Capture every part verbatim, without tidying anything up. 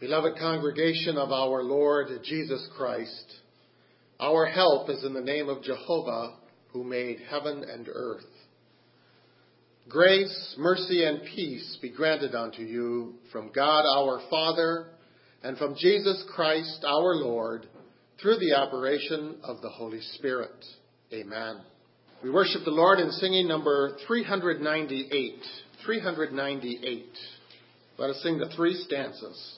Beloved congregation of our Lord Jesus Christ, our help is in the name of Jehovah, who made heaven and earth. Grace, mercy, and peace be granted unto you from God our Father and from Jesus Christ our Lord, through the operation of the Holy Spirit. Amen. We worship the Lord in singing number three ninety-eight. three ninety-eight. Let us sing the three stanzas.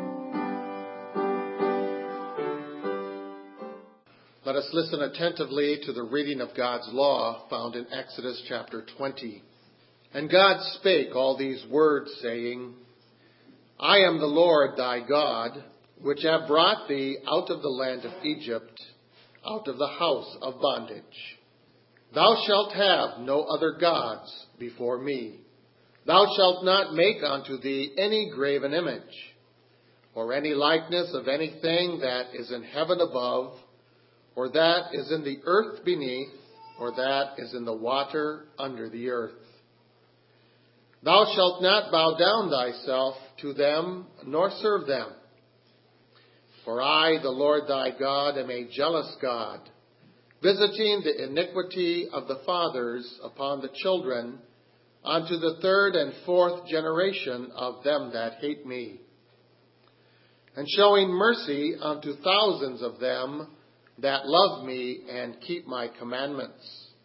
Let us listen attentively to the reading of God's law found in Exodus chapter twenty. And God spake all these words, saying, I am the Lord thy God, which have brought thee out of the land of Egypt, out of the house of bondage. Thou shalt have no other gods before me. Thou shalt not make unto thee any graven image, or any likeness of anything that is in heaven above, or that is in the earth beneath, or that is in the water under the earth. Thou shalt not bow down thyself to them, nor serve them. For I, the Lord thy God, am a jealous God, visiting the iniquity of the fathers upon the children, unto the third and fourth generation of them that hate me, and showing mercy unto thousands of them that love me and keep my commandments.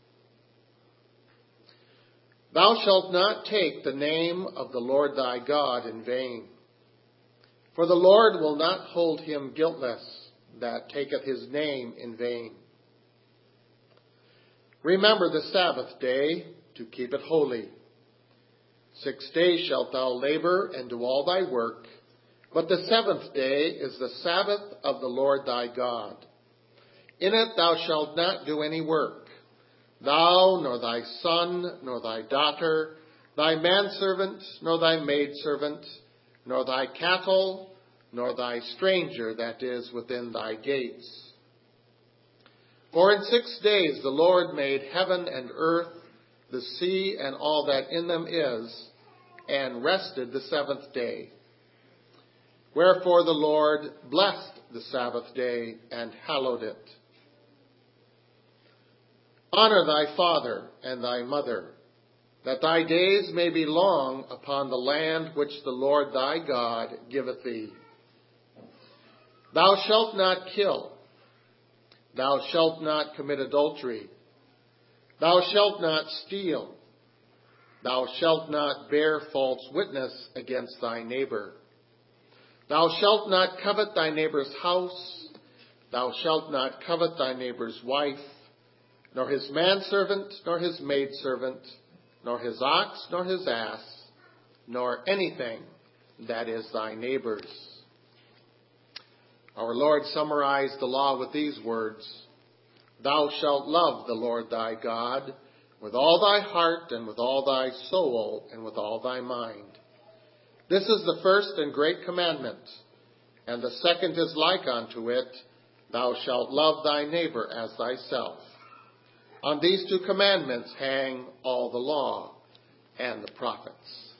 Thou shalt not take the name of the Lord thy God in vain, for the Lord will not hold him guiltless that taketh his name in vain. Remember the Sabbath day to keep it holy. Six days shalt thou labor and do all thy work, but the seventh day is the Sabbath of the Lord thy God. In it thou shalt not do any work, thou, nor thy son, nor thy daughter, thy manservant, nor thy maidservant, nor thy cattle, nor thy stranger that is within thy gates. For in six days the Lord made heaven and earth, the sea, and all that in them is, and rested the seventh day. Wherefore the Lord blessed the Sabbath day and hallowed it. Honor thy father and thy mother, that thy days may be long upon the land which the Lord thy God giveth thee. Thou shalt not kill. Thou shalt not commit adultery. Thou shalt not steal. Thou shalt not bear false witness against thy neighbor. Thou shalt not covet thy neighbor's house. Thou shalt not covet thy neighbor's wife, nor his manservant, nor his maidservant, nor his ox, nor his ass, nor anything that is thy neighbor's. Our Lord summarized the law with these words, Thou shalt love the Lord thy God with all thy heart and with all thy soul and with all thy mind. This is the first and great commandment, and the second is like unto it, Thou shalt love thy neighbor as thyself. On these two commandments hang all the law and the prophets.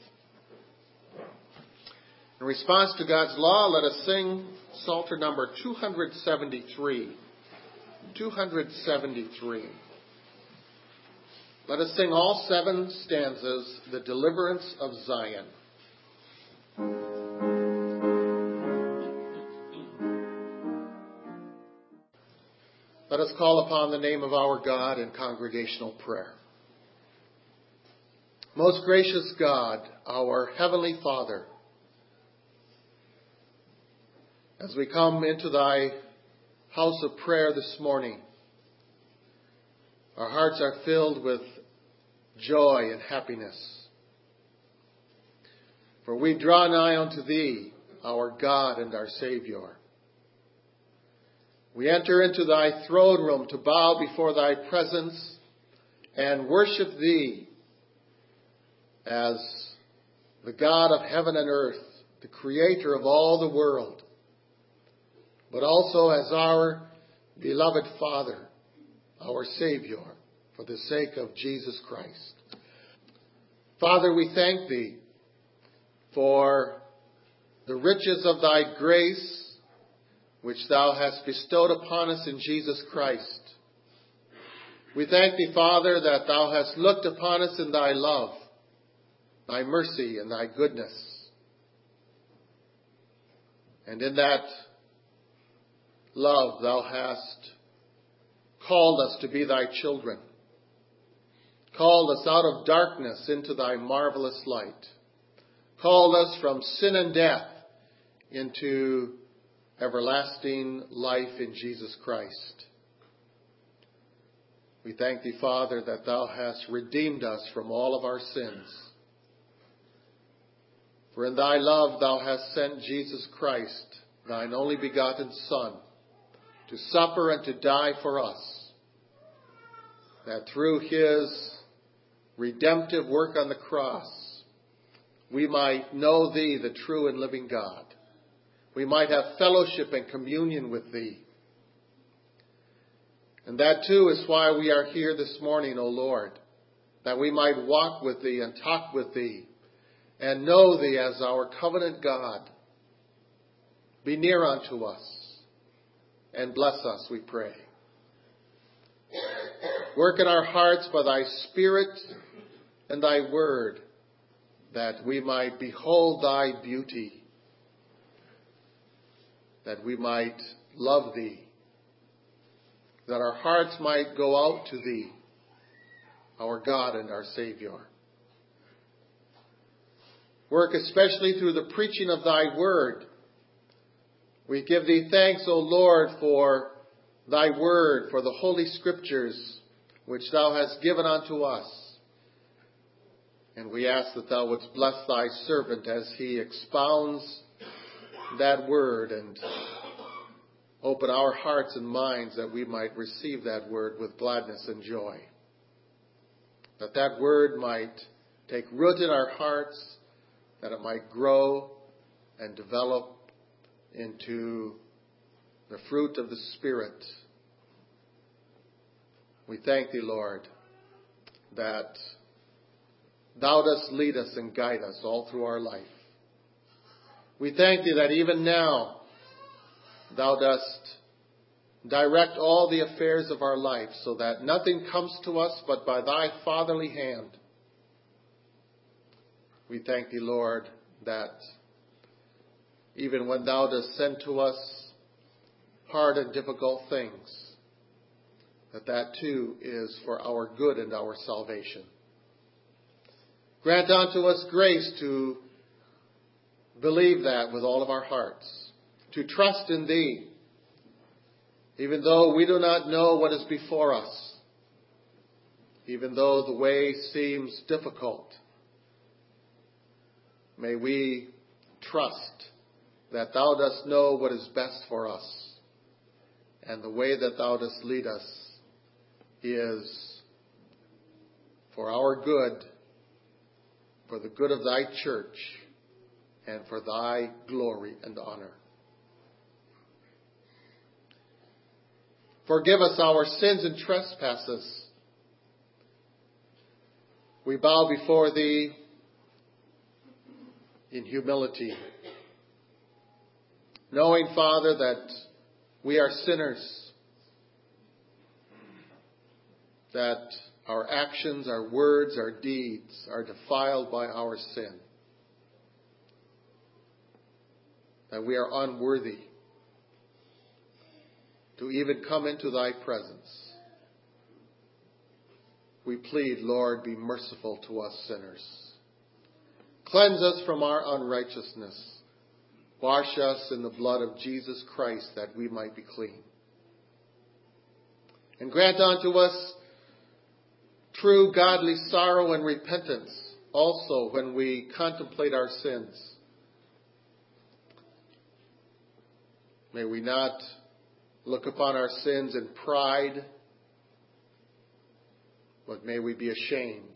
In response to God's law, let us sing Psalter number two seventy-three. two seventy-three. Let us sing all seven stanzas, The Deliverance of Zion. Let us call upon the name of our God in congregational prayer. Most gracious God, our Heavenly Father, as we come into thy house of prayer this morning, our hearts are filled with joy and happiness. For we draw nigh unto thee, our God and our Savior. We enter into thy throne room to bow before thy presence and worship thee as the God of heaven and earth, the creator of all the world, but also as our beloved Father, our Savior, for the sake of Jesus Christ. Father, we thank thee for the riches of thy grace, which thou hast bestowed upon us in Jesus Christ. We thank thee, Father, that thou hast looked upon us in thy love, thy mercy, and thy goodness. And in that love thou hast called us to be thy children, called us out of darkness into thy marvelous light, called us from sin and death into everlasting life in Jesus Christ. We thank thee, Father, that thou hast redeemed us from all of our sins. For in thy love thou hast sent Jesus Christ, thine only begotten Son, to suffer and to die for us, that through his redemptive work on the cross, we might know thee, the true and living God. We might have fellowship and communion with thee. And that too is why we are here this morning, O Lord, that we might walk with thee and talk with thee and know thee as our covenant God. Be near unto us and bless us, we pray. Work in our hearts by thy Spirit and thy word, that we might behold thy beauty, that we might love thee, that our hearts might go out to thee, our God and our Savior. Work especially through the preaching of thy word. We give thee thanks, O Lord, for thy word, for the holy scriptures which thou hast given unto us. And we ask that thou wouldst bless thy servant as he expounds that word, and open our hearts and minds that we might receive that word with gladness and joy. That that word might take root in our hearts, that it might grow and develop into the fruit of the Spirit. We thank thee, Lord, that thou dost lead us and guide us all through our life. We thank thee that even now thou dost direct all the affairs of our life, so that nothing comes to us but by thy fatherly hand. We thank thee, Lord, that even when thou dost send to us hard and difficult things, that that too is for our good and our salvation. Grant unto us grace to believe that with all of our hearts, to trust in thee, even though we do not know what is before us, even though the way seems difficult. May we trust that thou dost know what is best for us, and the way that thou dost lead us is for our good, for the good of thy church, and for thy glory and honor. Forgive us our sins and trespasses. We bow before thee in humility, knowing, Father, that we are sinners, that our actions, our words, our deeds are defiled by our sin, that we are unworthy to even come into thy presence. We plead, Lord, be merciful to us sinners. Cleanse us from our unrighteousness. Wash us in the blood of Jesus Christ, that we might be clean. And grant unto us true godly sorrow and repentance also when we contemplate our sins. May we not look upon our sins in pride, but may we be ashamed.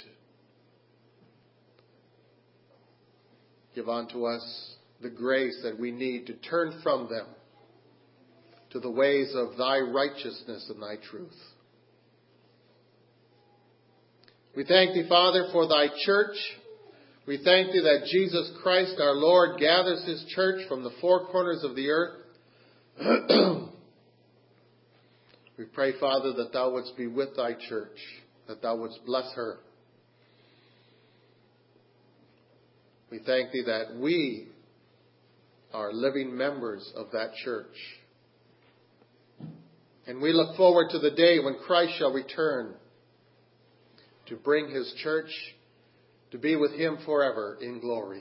Give unto us the grace that we need to turn from them to the ways of thy righteousness and thy truth. We thank thee, Father, for thy church. We thank thee that Jesus Christ our Lord gathers his church from the four corners of the earth. We pray, Father, that thou wouldst be with thy church, that thou wouldst bless her. We thank thee that we are living members of that church. And we look forward to the day when Christ shall return to bring his church to be with him forever in glory.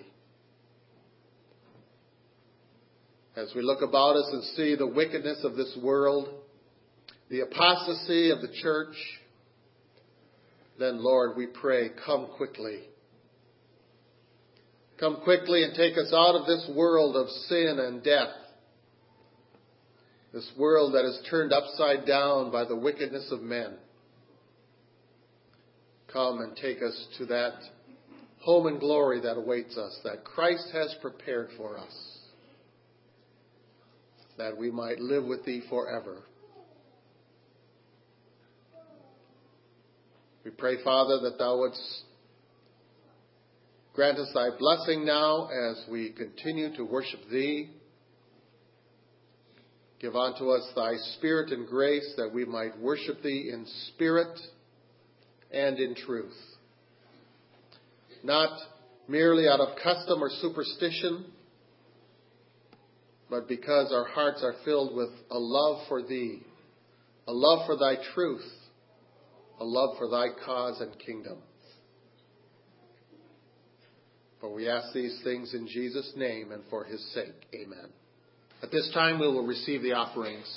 As we look about us and see the wickedness of this world, the apostasy of the church, then, Lord, we pray, come quickly. Come quickly and take us out of this world of sin and death. This world that is turned upside down by the wickedness of men. Come and take us to that home and glory that awaits us, that Christ has prepared for us, that we might live with thee forever. We pray, Father, that thou wouldst grant us thy blessing now as we continue to worship thee. Give unto us thy spirit and grace that we might worship thee in spirit and in truth. Not merely out of custom or superstition, but because our hearts are filled with a love for thee, a love for thy truth, a love for thy cause and kingdom. For we ask these things in Jesus' name and for his sake. Amen. At this time we will receive the offerings.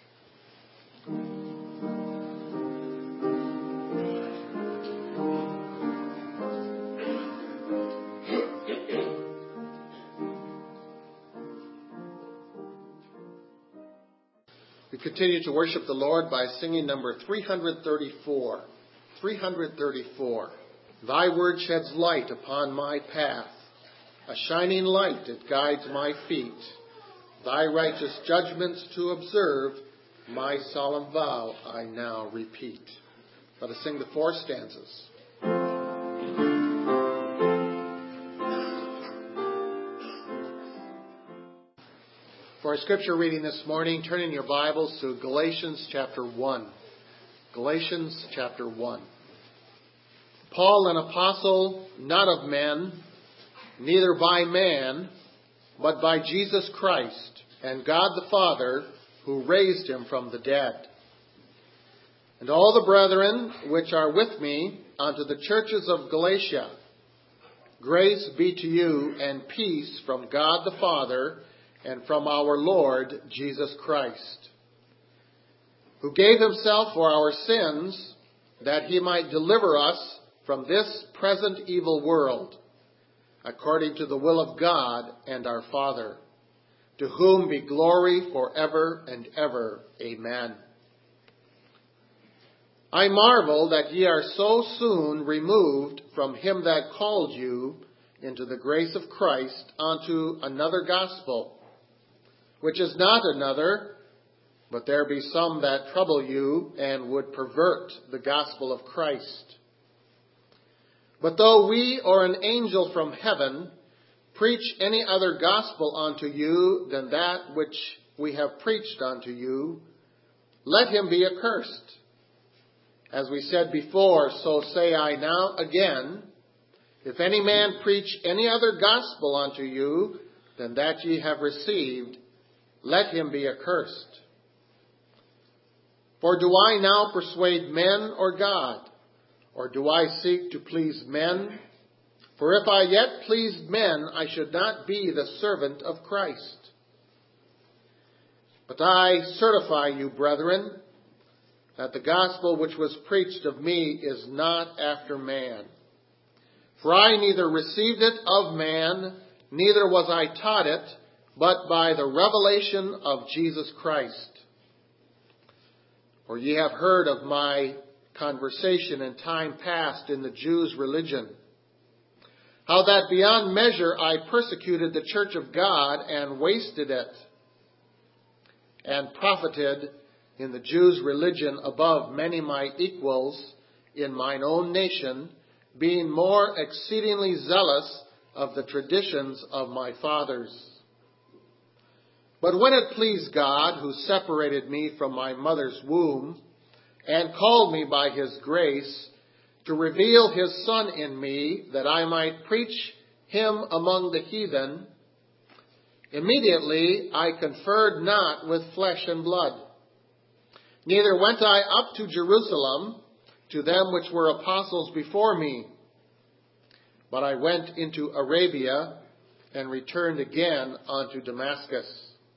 We continue to worship the Lord by singing number three thirty-four. three thirty-four. Thy word sheds light upon my path. A shining light it guides my feet. Thy righteous judgments to observe, my solemn vow I now repeat. Let us sing the four stanzas. For our scripture reading this morning, turn in your Bibles to Galatians chapter one. Galatians chapter one. Paul, an apostle, not of men, neither by man, but by Jesus Christ, and God the Father, who raised him from the dead. And all the brethren which are with me unto the churches of Galatia, grace be to you and peace from God the Father and from our Lord Jesus Christ, who gave himself for our sins, that he might deliver us from this present evil world, according to the will of God and our Father, to whom be glory forever and ever. Amen. I marvel that ye are so soon removed from him that called you into the grace of Christ unto another gospel, which is not another, but there be some that trouble you and would pervert the gospel of Christ. But though we or an angel from heaven preach any other gospel unto you than that which we have preached unto you, let him be accursed. As we said before, so say I now again, if any man preach any other gospel unto you than that ye have received, let him be accursed. For do I now persuade men or God? Or do I seek to please men? For if I yet pleased men, I should not be the servant of Christ. But I certify you, brethren, that the gospel which was preached of me is not after man. For I neither received it of man, neither was I taught it, but by the revelation of Jesus Christ. For ye have heard of my conversation in time past in the Jews' religion, how that beyond measure I persecuted the church of God and wasted it, and profited in the Jews' religion above many my equals in mine own nation, being more exceedingly zealous of the traditions of my fathers. But when it pleased God, who separated me from my mother's womb and called me by his grace, to reveal his Son in me, that I might preach him among the heathen, immediately I conferred not with flesh and blood. Neither went I up to Jerusalem to them which were apostles before me, but I went into Arabia and returned again unto Damascus.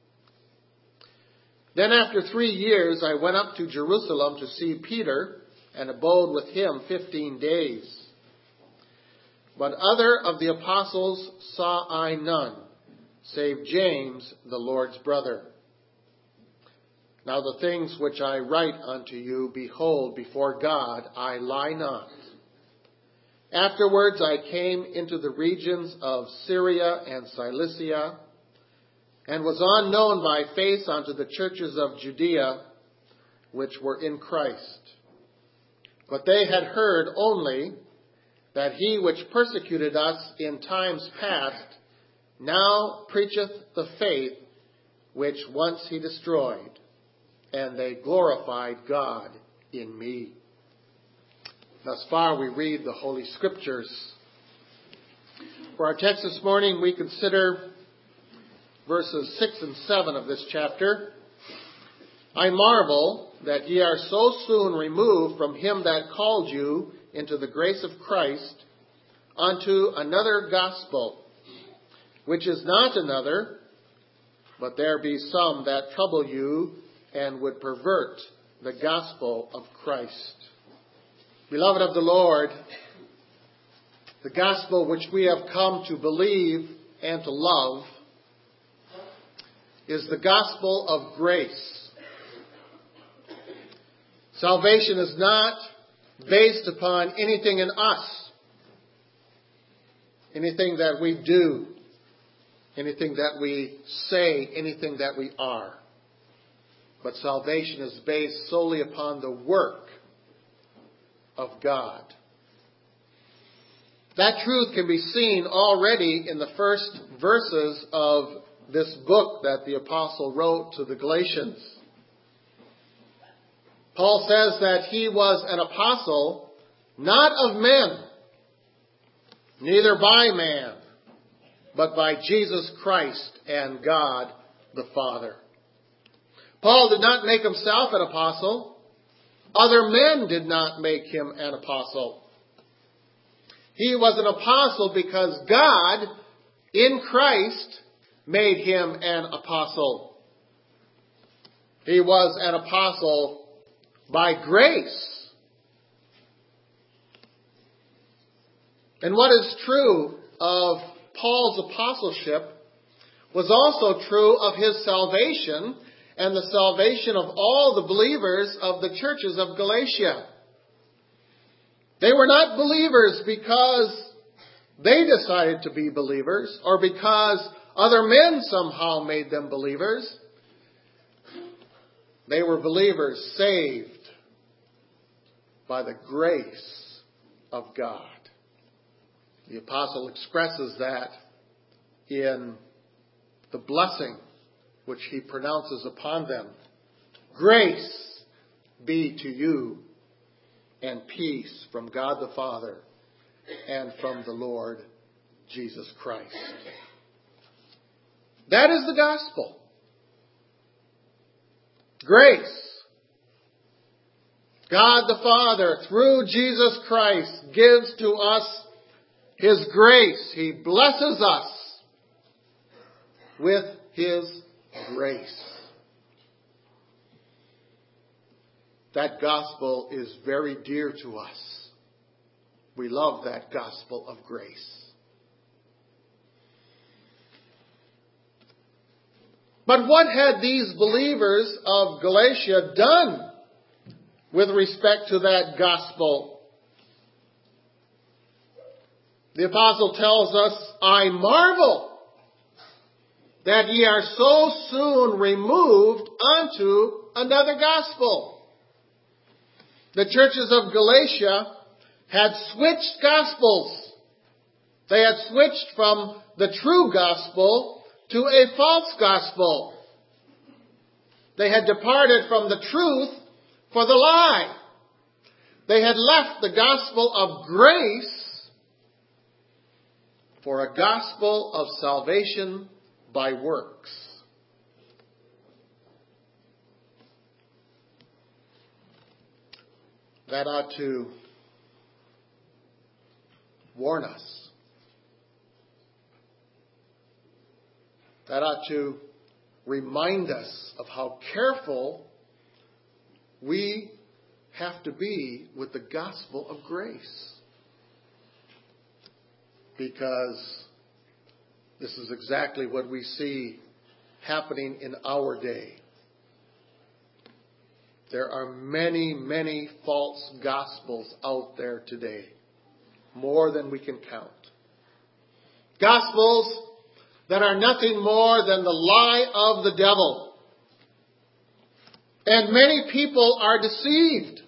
Then after three years I went up to Jerusalem to see Peter, and abode with him fifteen days. But other of the apostles saw I none, save James, the Lord's brother. Now the things which I write unto you, behold, before God I lie not. Afterwards I came into the regions of Syria and Cilicia, and was unknown by face unto the churches of Judea, which were in Christ. But they had heard only that he which persecuted us in times past now preacheth the faith which once he destroyed, and they glorified God in me. Thus far we read the Holy Scriptures. For our text this morning, we consider verses six and seven of this chapter. I marvel that ye are so soon removed from him that called you into the grace of Christ unto another gospel, which is not another, but there be some that trouble you and would pervert the gospel of Christ. Beloved of the Lord, the gospel which we have come to believe and to love is the gospel of grace. Salvation is not based upon anything in us, anything that we do, anything that we say, anything that we are. But salvation is based solely upon the work of God. That truth can be seen already in the first verses of this book that the apostle wrote to the Galatians. Paul says that he was an apostle, not of men, neither by man, but by Jesus Christ and God the Father. Paul did not make himself an apostle. Other men did not make him an apostle. He was an apostle because God, in Christ, made him an apostle. He was an apostle by grace. And what is true of Paul's apostleship was also true of his salvation and the salvation of all the believers of the churches of Galatia. They were not believers because they decided to be believers or because other men somehow made them believers. They were believers saved by the grace of God. The apostle expresses that in the blessing which he pronounces upon them. Grace be to you and peace from God the Father and from the Lord Jesus Christ. That is the gospel. Grace. God the Father, through Jesus Christ, gives to us His grace. He blesses us with His grace. That gospel is very dear to us. We love that gospel of grace. But what had these believers of Galatia done with respect to that gospel? The apostle tells us, I marvel that ye are so soon removed unto another gospel. The churches of Galatia had switched gospels. They had switched from the true gospel to a false gospel. They had departed from the truth for the lie. They had left the gospel of grace for a gospel of salvation by works. That ought to warn us. That ought to remind us of how careful we have to be with the gospel of grace. Because this is exactly what we see happening in our day. There are many, many false gospels out there today. More than we can count. Gospels that are nothing more than the lie of the devil. And many people are deceived.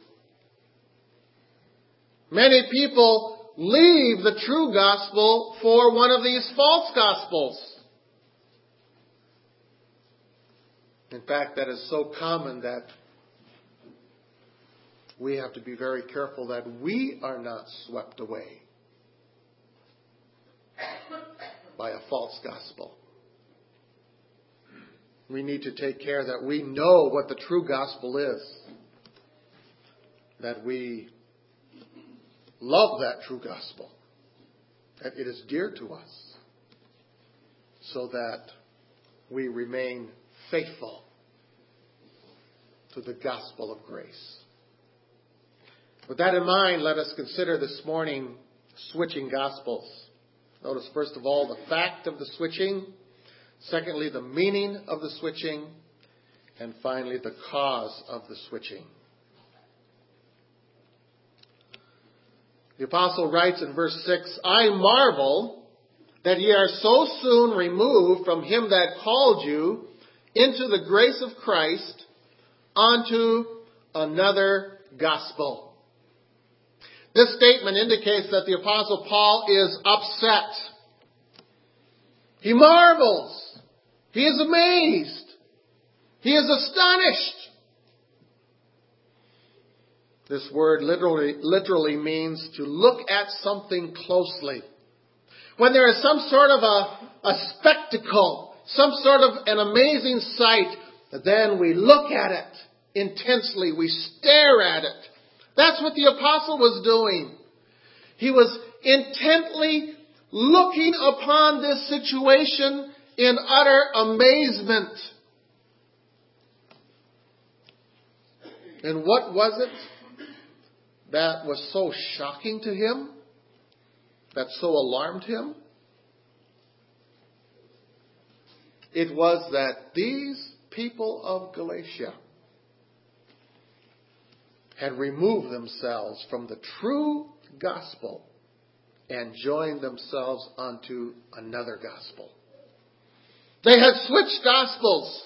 Many people leave the true gospel for one of these false gospels. In fact, that is so common that we have to be very careful that we are not swept away by a false gospel. We need to take care that we know what the true gospel is. That we love that true gospel. That it is dear to us. So that we remain faithful to the gospel of grace. With that in mind, let us consider this morning switching gospels. Notice first of all the fact of the switching. Secondly, the meaning of the switching. And finally, the cause of the switching. The apostle writes in verse six, I marvel that ye are so soon removed from him that called you into the grace of Christ unto another gospel. This statement indicates that the Apostle Paul is upset. He marvels. He is amazed. He is astonished. This word literally, literally means to look at something closely. When there is some sort of a, a spectacle, some sort of an amazing sight, then we look at it intensely. We stare at it. That's what the apostle was doing. He was intently looking upon this situation in utter amazement. And what was it that was so shocking to him? That so alarmed him? It was that these people of Galatia had removed themselves from the true gospel and joined themselves unto another gospel. They had switched gospels.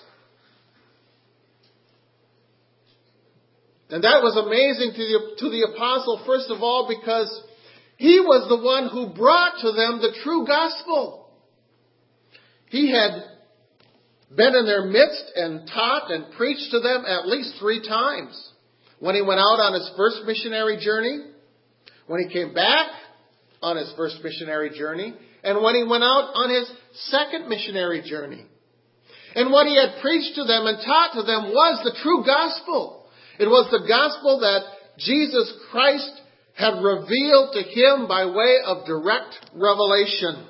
And that was amazing to the, to the apostle, first of all, because he was the one who brought to them the true gospel. He had been in their midst and taught and preached to them at least three times. When he went out on his first missionary journey, when he came back on his first missionary journey, and when he went out on his second missionary journey. And what he had preached to them and taught to them was the true gospel. It was the gospel that Jesus Christ had revealed to him by way of direct revelation.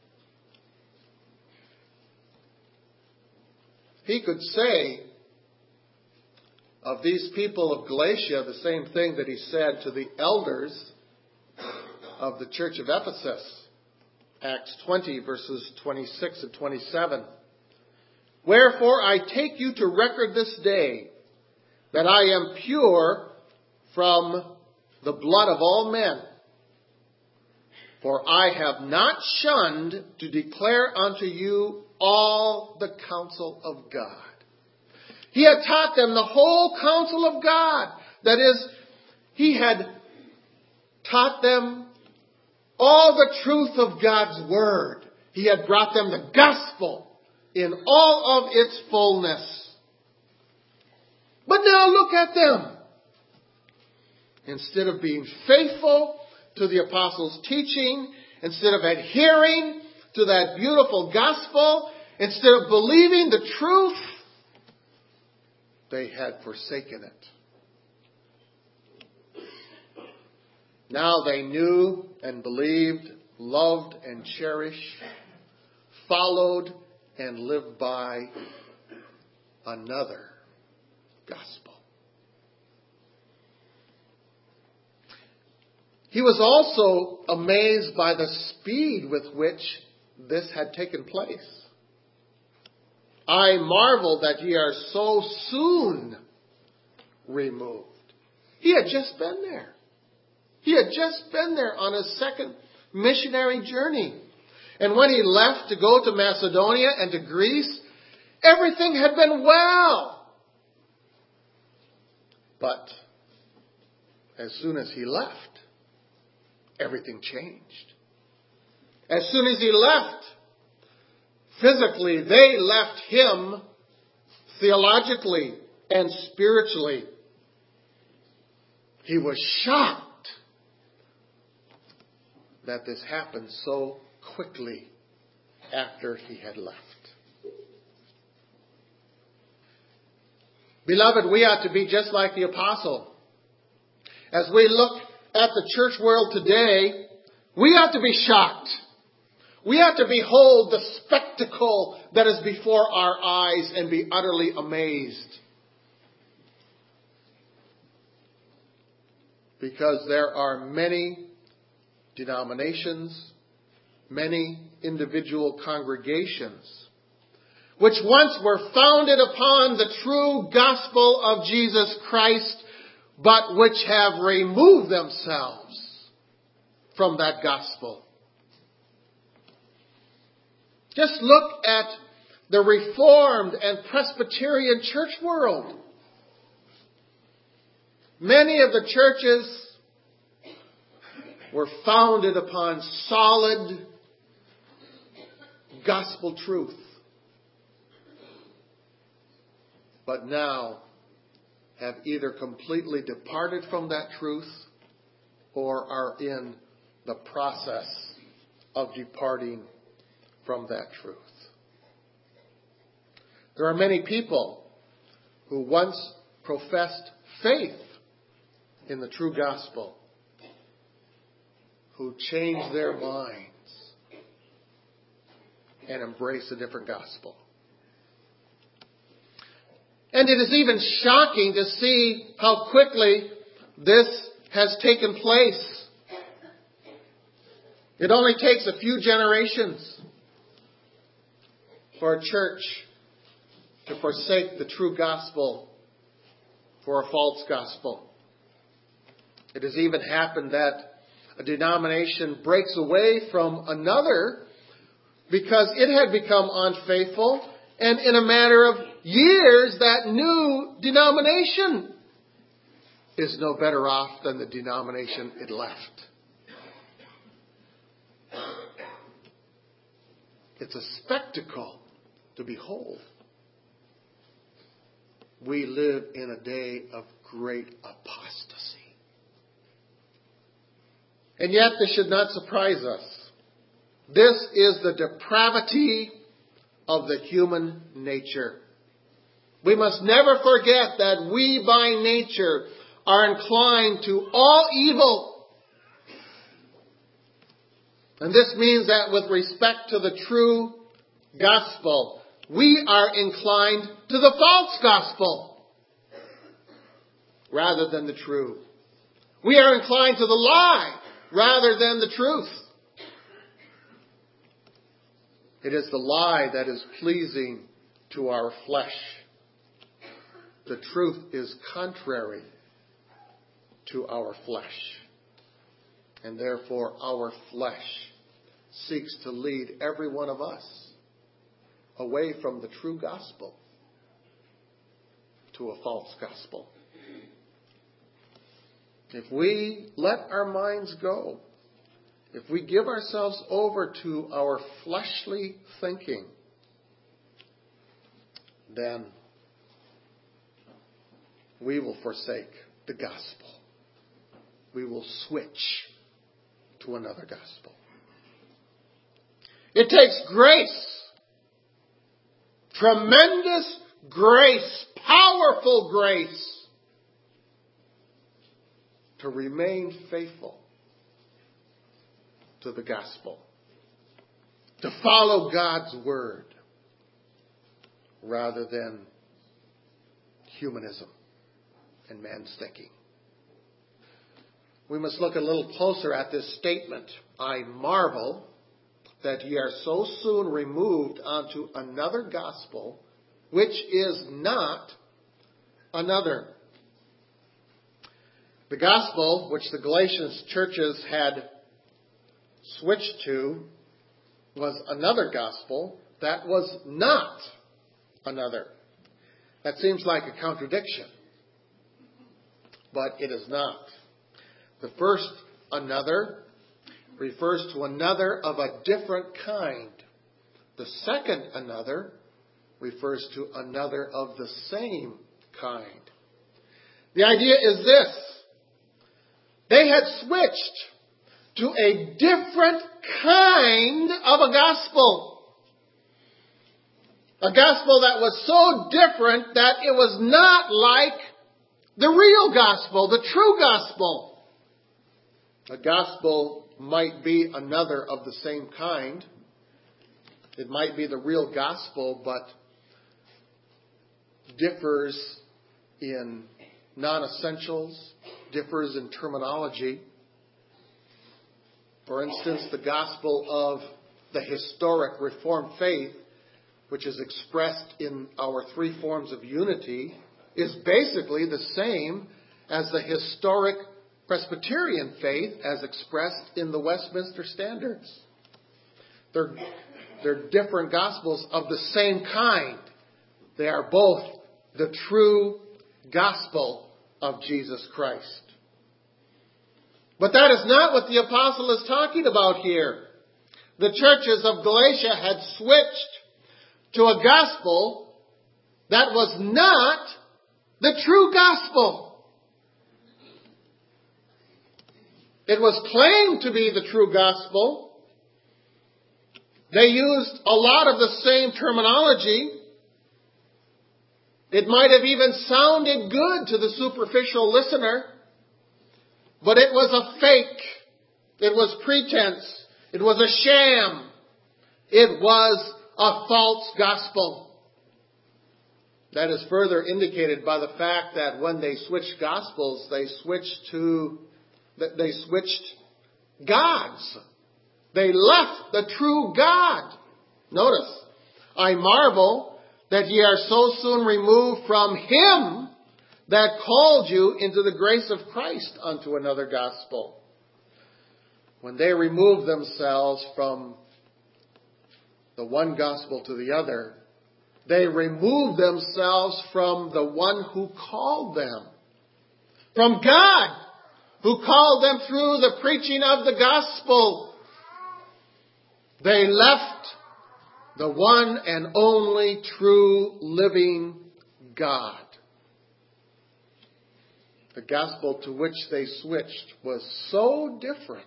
He could say of these people of Galatia the same thing that he said to the elders of the church of Ephesus. Acts twenty, verses twenty-six and twenty-seven. Wherefore I take you to record this day that I am pure from the blood of all men. For I have not shunned to declare unto you all the counsel of God. He had taught them the whole counsel of God. That is, he had taught them all the truth of God's Word. He had brought them the gospel in all of its fullness. But now look at them. Instead of being faithful to the apostles' teaching, instead of adhering to that beautiful gospel, instead of believing the truth, they had forsaken it. Now they knew and believed, loved and cherished, followed and lived by another gospel. He was also amazed by the speed with which this had taken place. I marvel that ye are so soon removed. He had just been there. He had just been there on his second missionary journey. And when he left to go to Macedonia and to Greece, everything had been well. But as soon as he left, everything changed. As soon as he left, physically, they left him theologically and spiritually. He was shocked that this happened so quickly after he had left. Beloved, we ought to be just like the apostle. As we look at the church world today, we ought to be shocked. We ought to behold the spectacle that is before our eyes and be utterly amazed. Because there are many denominations, many individual congregations, which once were founded upon the true gospel of Jesus Christ, but which have removed themselves from that gospel. Just look at the Reformed and Presbyterian church world. Many of the churches were founded upon solid gospel truth. But now have either completely departed from that truth or are in the process of departing from that truth. There are many people who once professed faith in the true gospel who change their minds and embrace a different gospel. And it is even shocking to see how quickly this has taken place. It only takes a few generations for a church to forsake the true gospel for a false gospel. It has even happened that a denomination breaks away from another because it had become unfaithful, and in a matter of years, that new denomination is no better off than the denomination it left. It's a spectacle to behold. We live in a day of great apostasy. And yet this should not surprise us. This is the depravity of the human nature. We must never forget that we by nature are inclined to all evil. And this means that with respect to the true gospel, we are inclined to the false gospel rather than the true. We are inclined to the lie rather than the truth. It is the lie that is pleasing to our flesh. The truth is contrary to our flesh. And therefore our flesh seeks to lead every one of us away from the true gospel to a false gospel. If we let our minds go if we give ourselves over to our fleshly thinking, then we will forsake the gospel. We will switch to another gospel. It takes grace, tremendous grace, powerful grace, to remain faithful to the gospel, to follow God's word rather than humanism and man's thinking. We must look a little closer at this statement. I marvel that ye are so soon removed unto another gospel, which is not another. The gospel which the Galatian churches had switched to was another gospel that was not another. That seems like a contradiction, but it is not. The first another refers to another of a different kind. The second another refers to another of the same kind. The idea is this. They had switched to a different kind of a gospel. A gospel that was so different that it was not like the real gospel, the true gospel. A gospel might be another of the same kind. It might be the real gospel, but differs in non-essentials, differs in terminology. For instance, the gospel of the historic Reformed faith, which is expressed in our three forms of unity, is basically the same as the historic Presbyterian faith as expressed in the Westminster Standards. They're, they're different gospels of the same kind. They are both the true gospel of Jesus Christ. But that is not what the apostle is talking about here. The churches of Galatia had switched to a gospel that was not the true gospel. It was claimed to be the true gospel. They used a lot of the same terminology. It might have even sounded good to the superficial listener, but it was a fake. It was pretense. It was a sham. It was a false gospel. That is further indicated by the fact that when they switched gospels, they switched to They switched gods. They left the true God. Notice, I marvel that ye are so soon removed from him that called you into the grace of Christ unto another gospel. When they removed themselves from the one gospel to the other, they removed themselves from the one who called them, from God, who called them through the preaching of the gospel. They left the one and only true living God. The gospel to which they switched was so different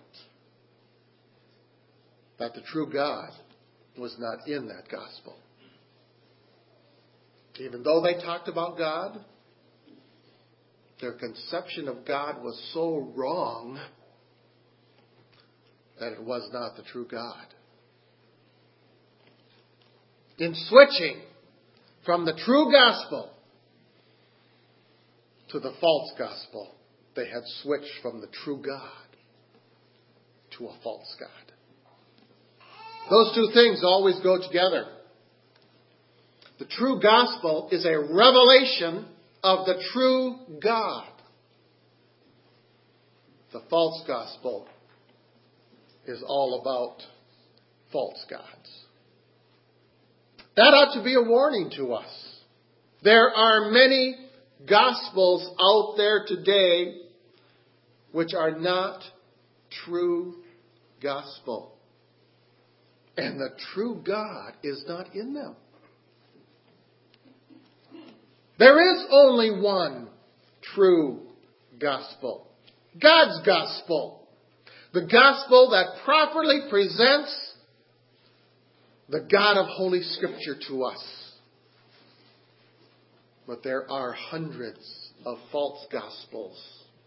that the true God was not in that gospel. Even though they talked about God, their conception of God was so wrong that it was not the true God. In switching from the true gospel to the false gospel, they had switched from the true God to a false God. Those two things always go together. The true gospel is a revelation of the true God. The false gospel is all about false gods. That ought to be a warning to us. There are many gospels out there today which are not true gospel. And the true God is not in them. There is only one true gospel. God's gospel. The gospel that properly presents the God of Holy Scripture to us. But there are hundreds of false gospels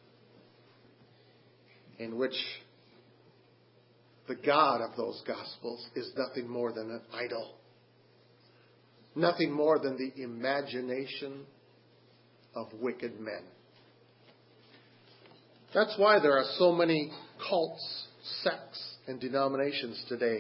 in which the God of those gospels is nothing more than an idol. Nothing more than the imagination of wicked men. That's why there are so many cults, sects, and denominations today.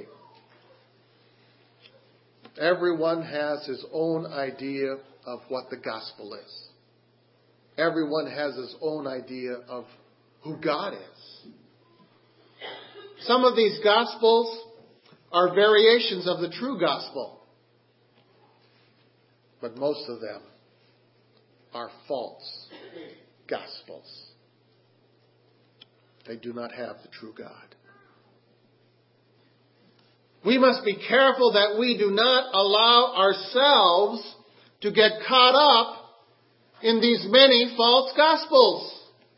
Everyone has his own idea of what the gospel is. Everyone has his own idea of who God is. Some of these gospels are variations of the true gospel. But most of them are false gospels. They do not have the true God. We must be careful that we do not allow ourselves to get caught up in these many false gospels.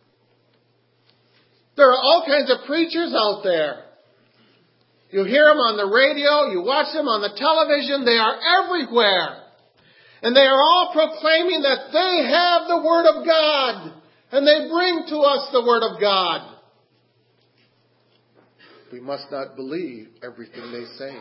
There are all kinds of preachers out there. You hear them on the radio, you watch them on the television, they are everywhere. And they are all proclaiming that they have the Word of God. And they bring to us the Word of God. We must not believe everything they say.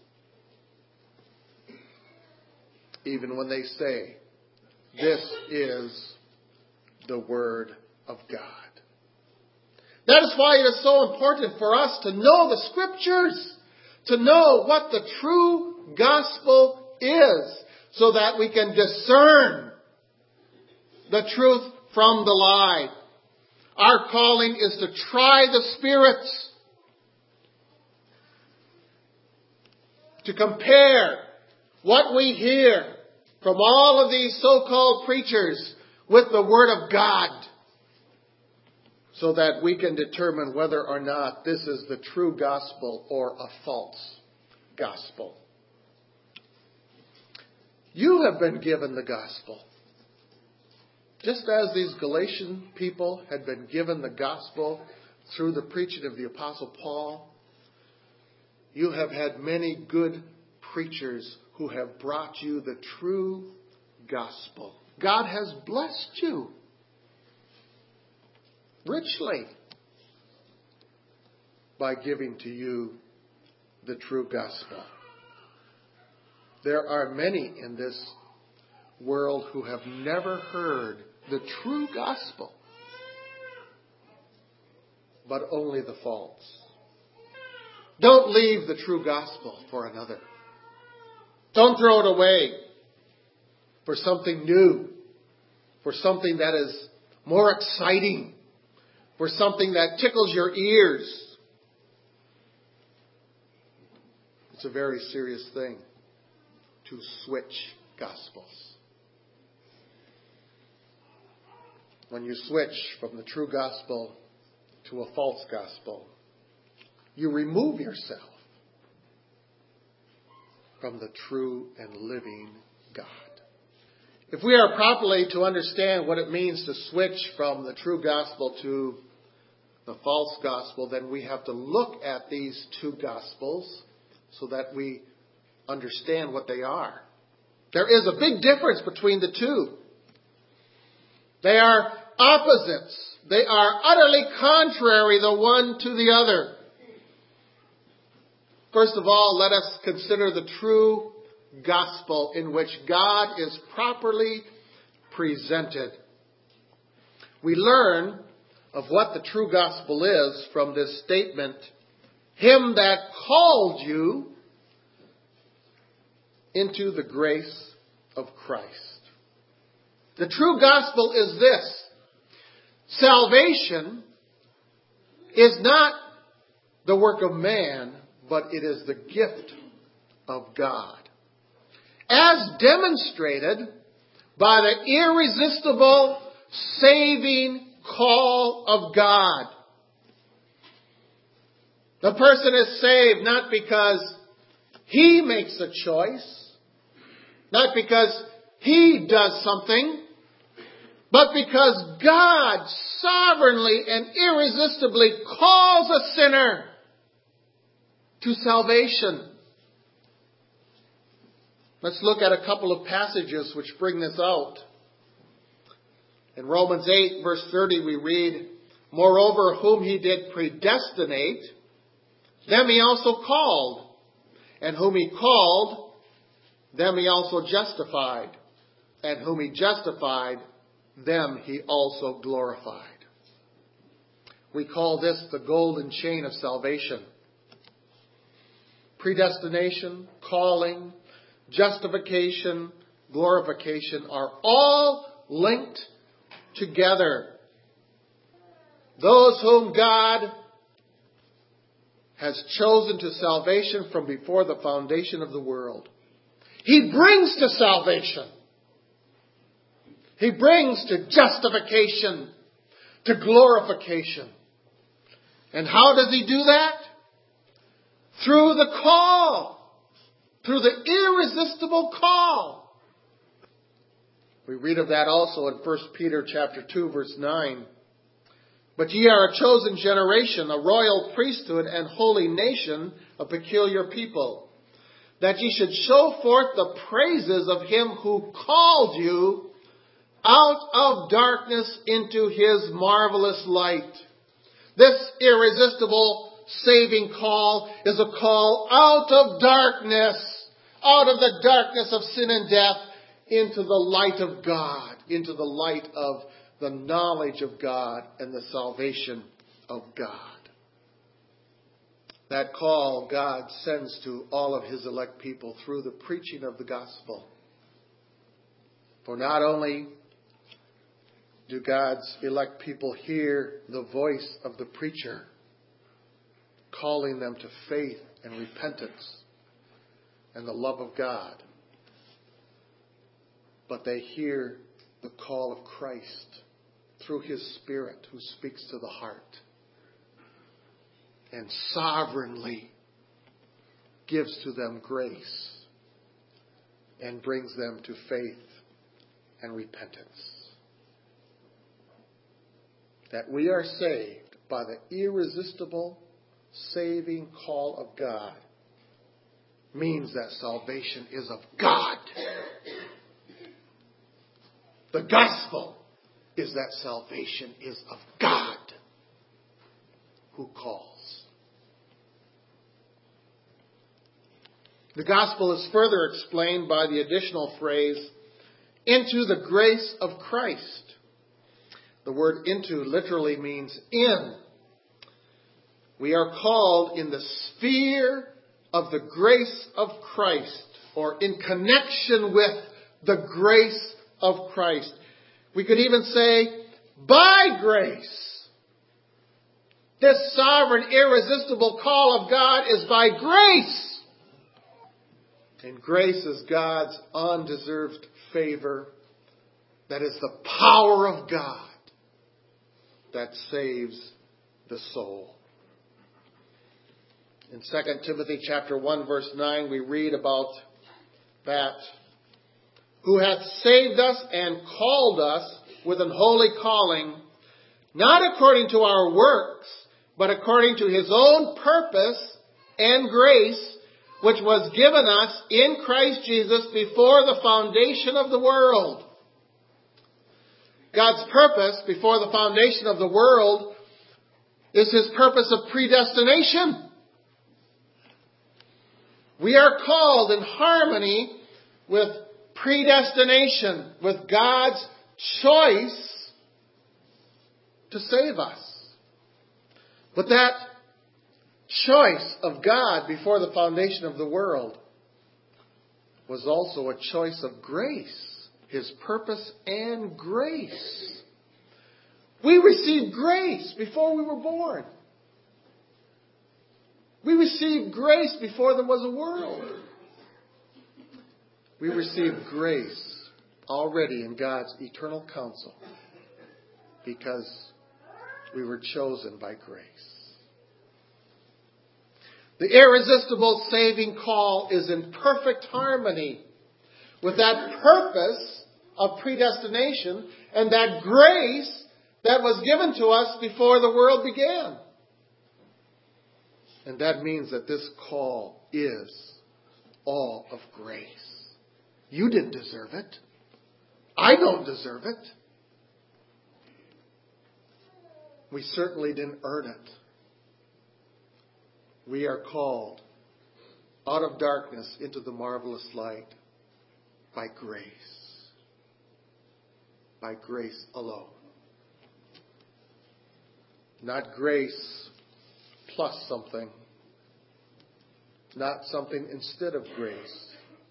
Even when they say, this is the Word of God. That is why it is so important for us to know the Scriptures. To know what the true gospel is. So that we can discern the truth from the lie. Our calling is to try the spirits. To compare what we hear from all of these so-called preachers with the Word of God. So that we can determine whether or not this is the true gospel or a false gospel. You have been given the gospel. Just as these Galatian people had been given the gospel through the preaching of the Apostle Paul, you have had many good preachers who have brought you the true gospel. God has blessed you richly by giving to you the true gospel. There are many in this world who have never heard the true gospel, but only the false. Don't leave the true gospel for another. Don't throw it away for something new, for something that is more exciting, for something that tickles your ears. It's a very serious thing to switch gospels. When you switch from the true gospel to a false gospel, you remove yourself from the true and living God. If we are properly to understand what it means to switch from the true gospel to the false gospel, then we have to look at these two gospels so that we understand what they are. There is a big difference between the two. They are opposites. They are utterly contrary the one to the other. First of all, let us consider the true gospel in which God is properly presented. We learn of what the true gospel is from this statement, him that called you into the grace of Christ. The true gospel is this. Salvation is not the work of man, but it is the gift of God. As demonstrated by the irresistible saving call of God. The person is saved not because he makes a choice, not because he does something, but because God sovereignly and irresistibly calls a sinner to salvation. Let's look at a couple of passages which bring this out. In Romans eight, verse thirty, we read, "Moreover, whom he did predestinate, them he also called. And whom he called, them he also justified. And whom he justified, them he also glorified." We call this the golden chain of salvation. Predestination, calling, justification, glorification are all linked together. Those whom God has chosen to salvation from before the foundation of the world, He brings to salvation. He brings to justification, to glorification. And how does He do that? Through the call. Through the irresistible call. We read of that also in First Peter chapter two, verse nine. "But ye are a chosen generation, a royal priesthood, and holy nation, a peculiar people, that ye should show forth the praises of Him who called you out of darkness into His marvelous light." This irresistible saving call is a call out of darkness, out of the darkness of sin and death, into the light of God, into the light of the knowledge of God and the salvation of God. That call God sends to all of His elect people through the preaching of the gospel. For not only do God's elect people hear the voice of the preacher calling them to faith and repentance and the love of God, but they hear the call of Christ through His Spirit who speaks to the heart and sovereignly gives to them grace and brings them to faith and repentance. That we are saved by the irresistible saving call of God means that salvation is of God. The gospel is that salvation is of God who calls. The gospel is further explained by the additional phrase, "into the grace of Christ." The word "into" literally means in. We are called in the sphere of the grace of Christ, or in connection with the grace of Christ. We could even say, by grace. This sovereign, irresistible call of God is by grace. And grace is God's undeserved favor. That is the power of God that saves the soul. In Second Timothy chapter one, verse nine, we read about that. "Who hath saved us and called us with an holy calling, not according to our works, but according to His own purpose and grace, which was given us in Christ Jesus before the foundation of the world." God's purpose before the foundation of the world is His purpose of predestination. We are called in harmony with predestination, with God's choice to save us. But that choice of God before the foundation of the world was also a choice of grace. His purpose and grace. We received grace before we were born. We received grace before there was a world. We received grace already in God's eternal counsel because we were chosen by grace. The irresistible saving call is in perfect harmony with that purpose of predestination and that grace that was given to us before the world began. And that means that this call is all of grace. You didn't deserve it. I don't deserve it. We certainly didn't earn it. We are called out of darkness into the marvelous light by grace. By grace alone. Not grace plus something. Not something instead of grace.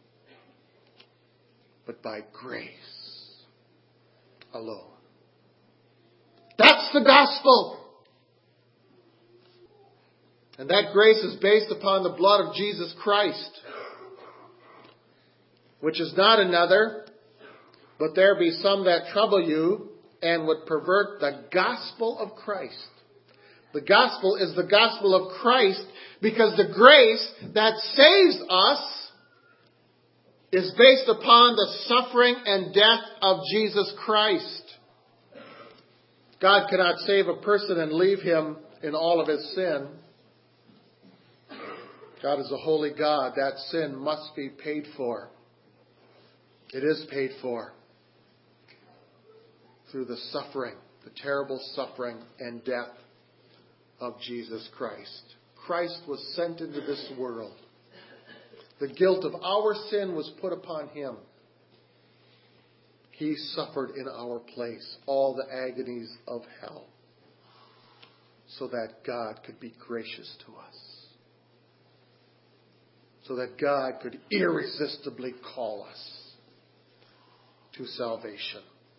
But by grace alone. That's the gospel. And that grace is based upon the blood of Jesus Christ, which is not another, but there be some that trouble you and would pervert the gospel of Christ. The gospel is the gospel of Christ because the grace that saves us is based upon the suffering and death of Jesus Christ. God cannot save a person and leave him in all of his sin. God is a holy God. That sin must be paid for. It is paid for through the suffering, the terrible suffering and death of Jesus Christ. Christ was sent into this world. The guilt of our sin was put upon him. He suffered in our place all the agonies of hell so that God could be gracious to us. So that God could irresistibly call us to salvation.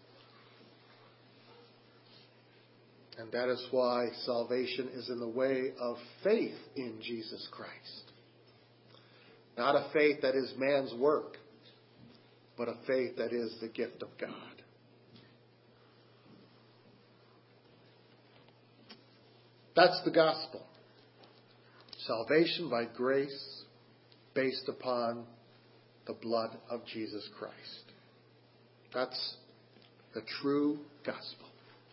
And that is why salvation is in the way of faith in Jesus Christ. Not a faith that is man's work, but a faith that is the gift of God. That's the gospel. Salvation by grace based upon the blood of Jesus Christ. That's the true gospel.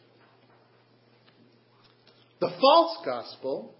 The false gospel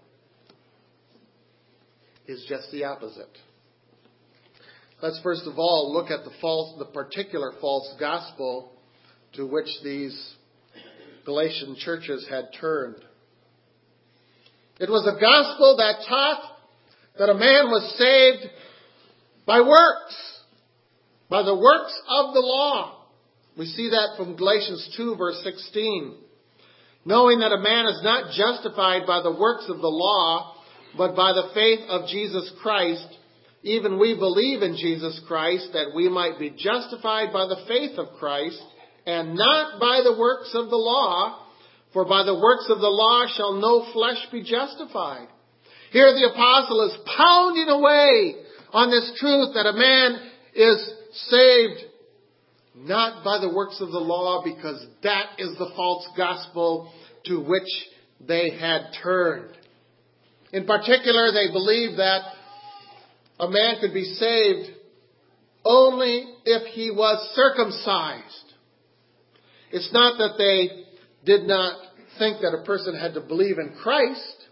is just the opposite. Let's first of all look at the false, the particular false gospel to which these Galatian churches had turned. It was a gospel that taught that a man was saved by works, by the works of the law. We see that from Galatians two, verse sixteen. Knowing that a man is not justified by the works of the law, but by the faith of Jesus Christ, even we believe in Jesus Christ, that we might be justified by the faith of Christ, and not by the works of the law, for by the works of the law shall no flesh be justified. Here the apostle is pounding away on this truth that a man is saved not by the works of the law, because that is the false gospel to which they had turned. In particular, they believed that a man could be saved only if he was circumcised. It's not that they did not think that a person had to believe in Christ,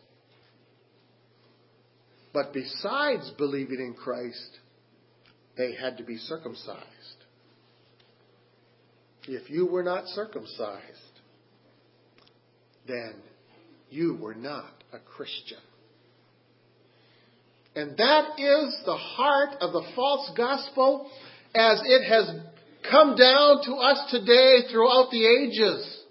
but besides believing in Christ, they had to be circumcised. If you were not circumcised, then you were not a Christian. And that is the heart of the false gospel as it has come down to us today throughout the ages.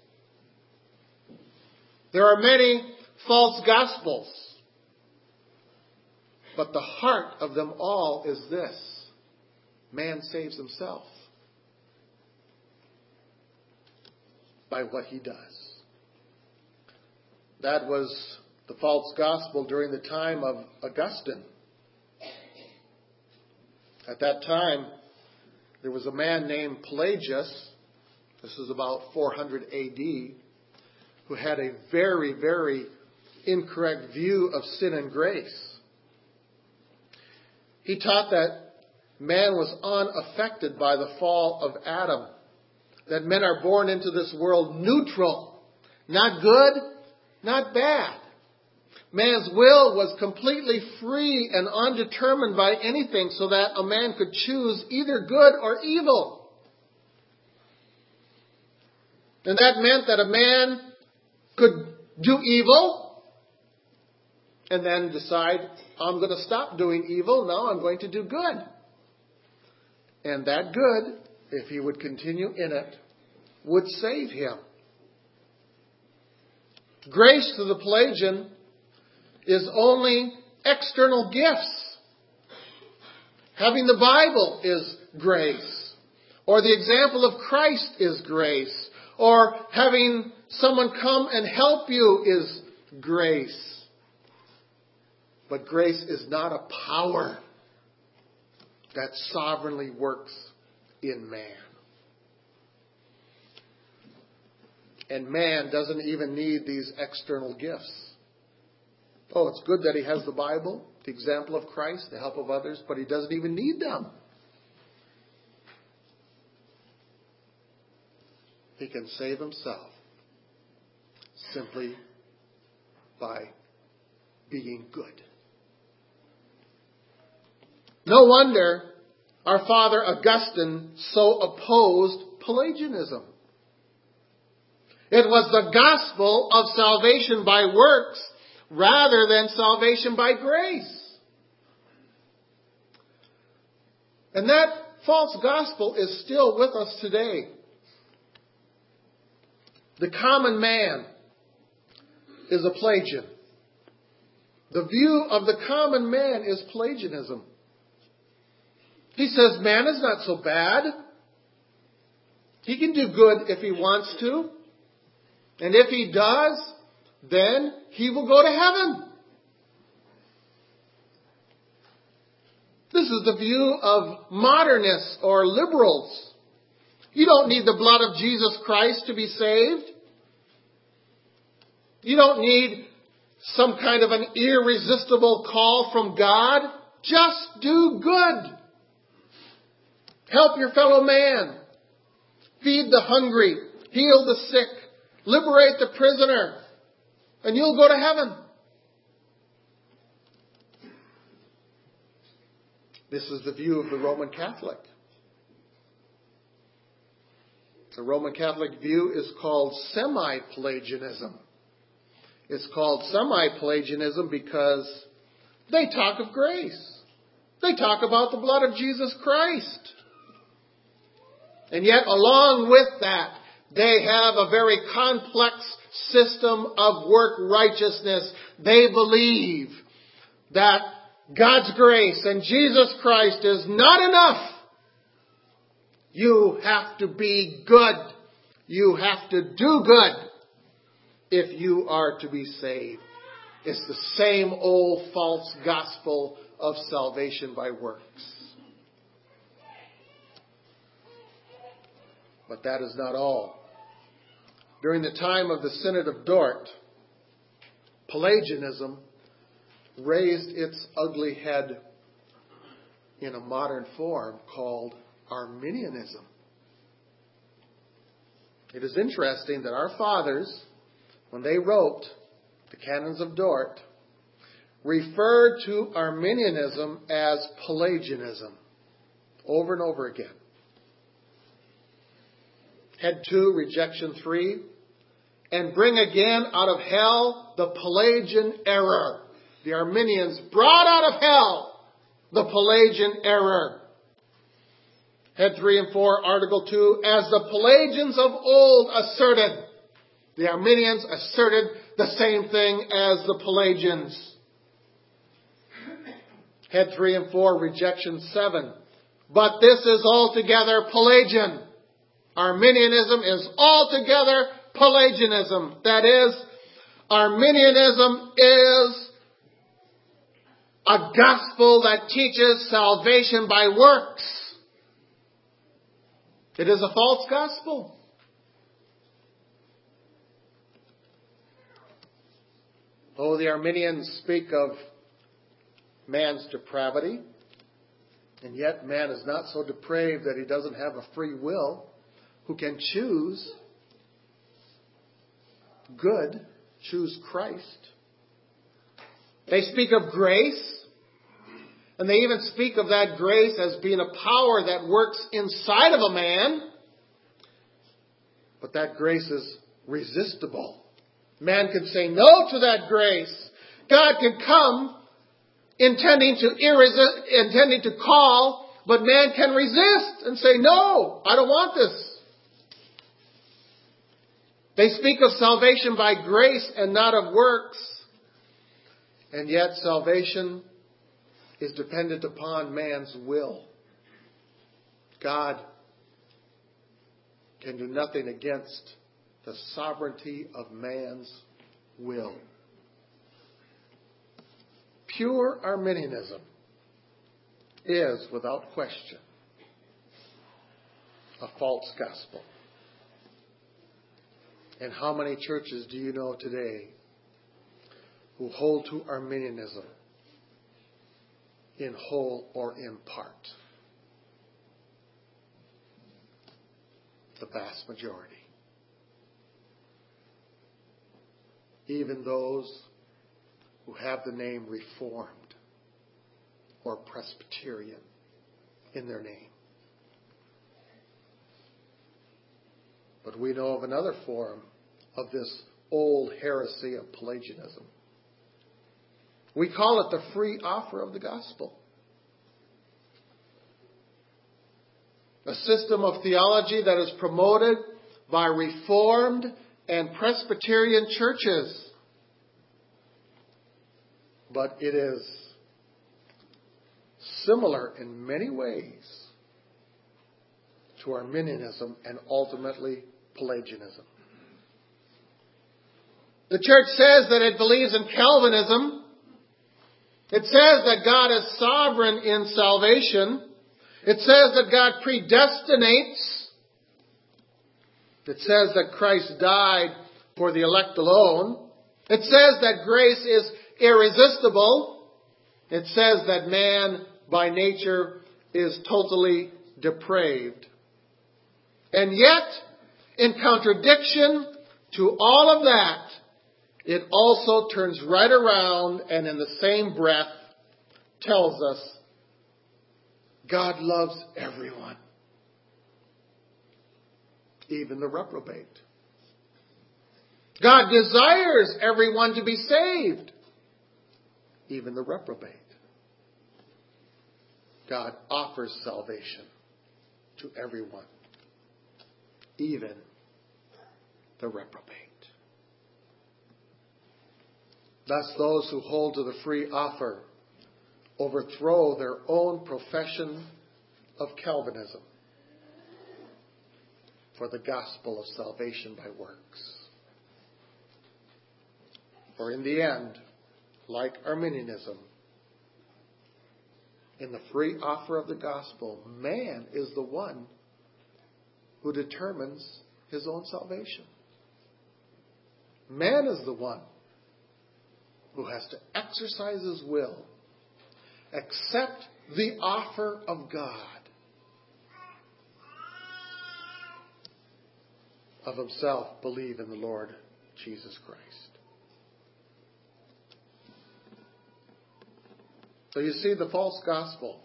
There are many false gospels, but the heart of them all is this: man saves himself by what he does. That was the false gospel during the time of Augustine. At that time, there was a man named Pelagius, this is about four hundred A D, who had a very, very incorrect view of sin and grace. He taught that man was unaffected by the fall of Adam, that men are born into this world neutral, not good, not bad. Man's will was completely free and undetermined by anything, so that a man could choose either good or evil. And that meant that a man could do evil and then decide, I'm going to stop doing evil, now I'm going to do good. And that good, if he would continue in it, would save him. Grace to the Pelagian is only external gifts. Having the Bible is grace. Or the example of Christ is grace. Or having someone come and help you is grace. But grace is not a power that sovereignly works in man. And man doesn't even need these external gifts. Oh, it's good that he has the Bible, the example of Christ, the help of others, but he doesn't even need them. He can save himself simply by being good. No wonder our father Augustine so opposed Pelagianism. It was the gospel of salvation by works rather than salvation by grace. And that false gospel is still with us today. The common man is a Pelagian. The view of the common man is Pelagianism. He says man is not so bad. He can do good if he wants to. And if he does, then he will go to heaven. This is the view of modernists or liberals. You don't need the blood of Jesus Christ to be saved. You don't need some kind of an irresistible call from God. Just do good. Help your fellow man. Feed the hungry. Heal the sick. Liberate the prisoner. And you'll go to heaven. This is the view of the Roman Catholic. The Roman Catholic view is called semi-Pelagianism. It's called semi-Pelagianism because they talk of grace. They talk about the blood of Jesus Christ. And yet, along with that, they have a very complex system of work righteousness. They believe that God's grace and Jesus Christ is not enough. You have to be good. You have to do good if you are to be saved. It's the same old false gospel of salvation by works. But that is not all. During the time of the Synod of Dort, Pelagianism raised its ugly head in a modern form called Arminianism. It is interesting that our fathers, when they wrote the Canons of Dort, referred to Arminianism as Pelagianism over and over again. Head two, rejection three, and bring again out of hell the Pelagian error. The Arminians brought out of hell the Pelagian error. Head three and four, article two, as the Pelagians of old asserted. The Arminians asserted the same thing as the Pelagians. Head three and four, rejection seven. But this is altogether Pelagian. Arminianism is altogether Pelagianism. That is, Arminianism is a gospel that teaches salvation by works. It is a false gospel. Oh, the Arminians speak of man's depravity. And yet man is not so depraved that he doesn't have a free will, who can choose good, choose Christ. They speak of grace, and they even speak of that grace as being a power that works inside of a man. But that grace is resistible. Man can say no to that grace. God can come intending to irresi- intending to call, but man can resist and say, no, I don't want this. They speak of salvation by grace and not of works. And yet salvation is dependent upon man's will. God can do nothing against the sovereignty of man's will. Pure Arminianism is, without question, a false gospel. And how many churches do you know today who hold to Arminianism in whole or in part? The vast majority. Even those who have the name Reformed or Presbyterian in their name. But we know of another form of this old heresy of Pelagianism. We call it the free offer of the gospel. A system of theology that is promoted by Reformed and Presbyterian churches. But it is similar in many ways to Arminianism and ultimately Pelagianism. The church says that it believes in Calvinism. It says that God is sovereign in salvation. It says that God predestinates. It says that Christ died for the elect alone. It says that grace is irresistible. It says that man by nature is totally depraved. And yet, in contradiction to all of that, it also turns right around and in the same breath tells us God loves everyone, even the reprobate. God desires everyone to be saved, even the reprobate. God offers salvation to everyone, even the reprobate. Thus, those who hold to the free offer overthrow their own profession of Calvinism for the gospel of salvation by works. For in the end, like Arminianism, in the free offer of the gospel, man is the one who determines his own salvation. Man is the one who has to exercise his will, accept the offer of God of himself, believe in the Lord Jesus Christ. So you see, the false gospel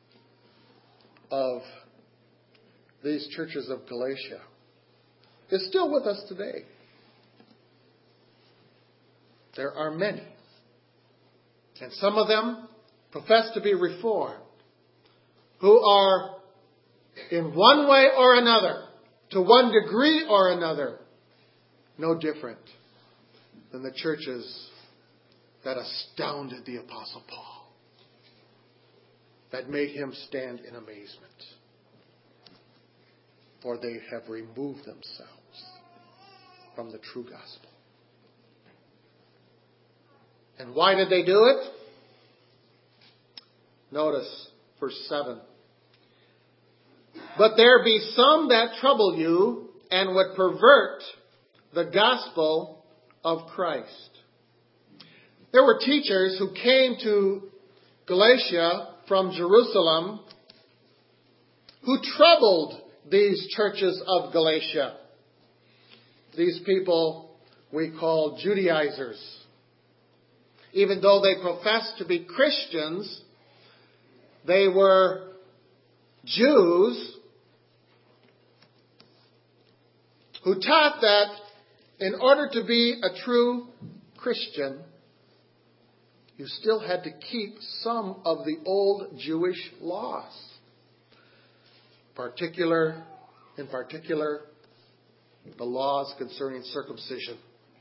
of these churches of Galatia is still with us today. There are many. And some of them profess to be Reformed, who are in one way or another, to one degree or another, no different than the churches that astounded the Apostle Paul, that made him stand in amazement. For they have removed themselves from the true gospel. And why did they do it? Notice verse seven. But there be some that trouble you and would pervert the gospel of Christ. There were teachers who came to Galatia from Jerusalem who troubled these churches of Galatia. These people we call Judaizers. Even though they professed to be Christians, they were Jews who taught that in order to be a true Christian, you still had to keep some of the old Jewish laws. Particular, in particular, the laws concerning circumcision.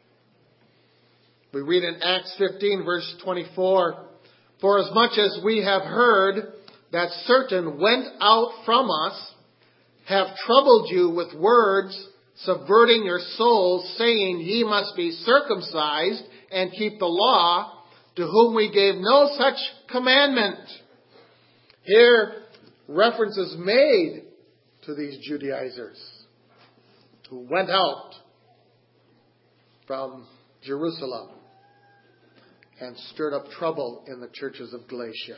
We read in Acts fifteen, verse twenty-four, "For as much as we have heard that certain went out from us, have troubled you with words, subverting your souls, saying, Ye must be circumcised and keep the law, to whom we gave no such commandment." Here, reference is made to these Judaizers who went out from Jerusalem and stirred up trouble in the churches of Galatia.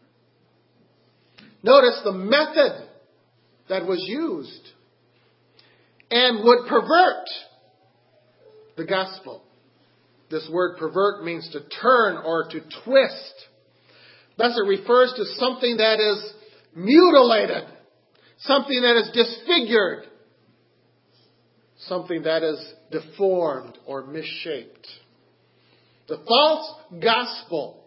Notice the method that was used and would pervert the gospel. This word pervert means to turn or to twist. Thus it refers to something that is mutilated, something that is disfigured, something that is deformed or misshaped. The false gospel